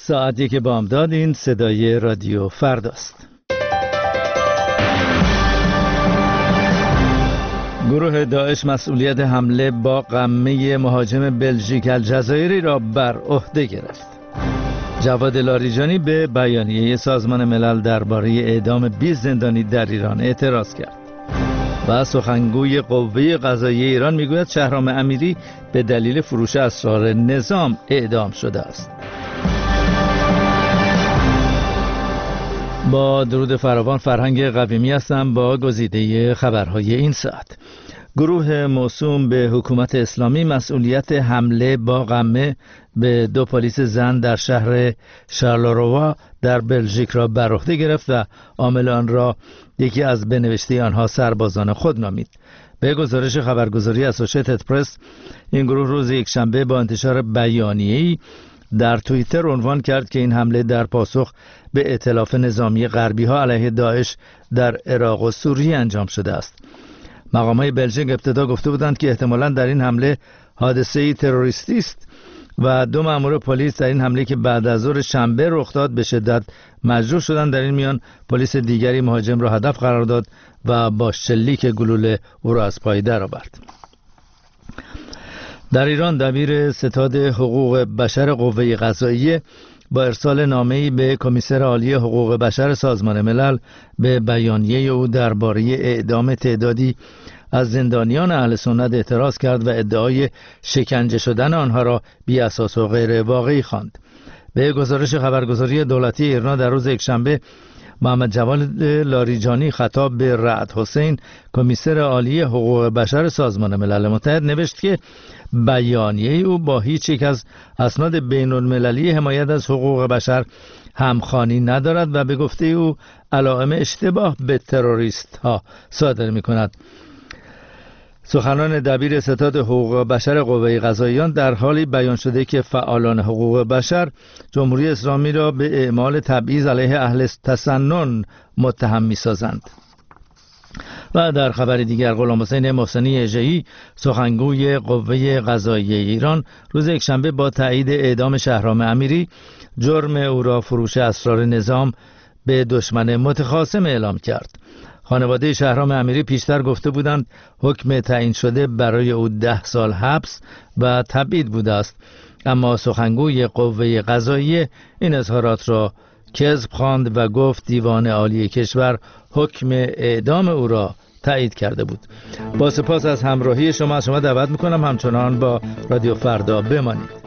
ساعت 1 بامداد. این صدای رادیو فرداست. گروه داعش مسئولیت حمله با قمه مهاجم بلژیک الجزایری را بر عهده گرفت. جواد لاریجانی به بیانیه سازمان ملل درباره اعدام 20 زندانی در ایران اعتراض کرد. و سخنگوی قوه قضاییه ایران میگوید شهرام امیری به دلیل فروش اسرار نظام اعدام شده است. با درود فراوان، فرهنگ قویمی هستم با گزیده خبرهای این ساعت. گروه موسوم به حکومت اسلامی مسئولیت حمله با قمه به 2 پلیس زن در شهر شارلروا در بلژیک را بر عهده گرفت و عامل آن را یکی از بنوشته آنها سربازان خود نامید. به گزارش خبرگزاری اسوشیتد پرس، این گروه روز یکشنبه با انتشار بیانیه‌ای در توییتر عنوان کرد که این حمله در پاسخ به ائتلاف نظامی غربی ها علیه داعش در عراق و سوریه انجام شده است. مقامات بلژیک ابتدا گفته بودند که احتمالاً در این حمله حادثه‌ای تروریستی است و 2 مأمور پلیس در این حمله که بعد از ظهر شنبه رخ داد به شدت مجروح شدند. در این میان پلیس دیگری مهاجم را هدف قرار داد و با شلیک گلوله او را از پای درآورد. در ایران دبیر ستاد حقوق بشر قوه قضاییه با ارسال نامه‌ای به کمیسر عالی حقوق بشر سازمان ملل به بیانیه او درباره اعدام تعدادی از زندانیان اهل سنت اعتراض کرد و ادعای شکنجه شدن آنها را بی اساس و غیر واقعی خواند. به گزارش خبرگزاری دولتی ایرنا در روز یکشنبه، محمد جواد لاریجانی خطاب به رعد حسین، کمیسر عالی حقوق بشر سازمان ملل متحد، نوشت که بیانیه او با هیچ یک از اسناد بین المللی حمایت از حقوق بشر همخوانی ندارد و به گفته او علائم اشتباه به تروریست ها صادر می کند. سخنان دبیر ستاد حقوق بشر قوه قضاییه در حالی بیان شده که فعالان حقوق بشر جمهوری اسلامی را به اعمال تبعیض علیه اهل تسنن متهم می‌سازند. و در خبر دیگر، غلامحسین محسنی اژه‌ای، سخنگوی قوه قضاییه ایران، روز یکشنبه با تایید اعدام شهرام امیری جرم او را فروش اسرار نظام به دشمن متخاصم اعلام کرد. خانواده شهرام امیری پیشتر گفته بودند حکم تعیین شده برای او 10 سال حبس و تبعید بوده است، اما سخنگوی قوه قضاییه این اظهارات را کذب خواند و گفت دیوان عالی کشور حکم اعدام او را تایید کرده بود. با سپاس از همراهی شما، از شما دعوت میکنم همچنان با رادیو فردا بمانید.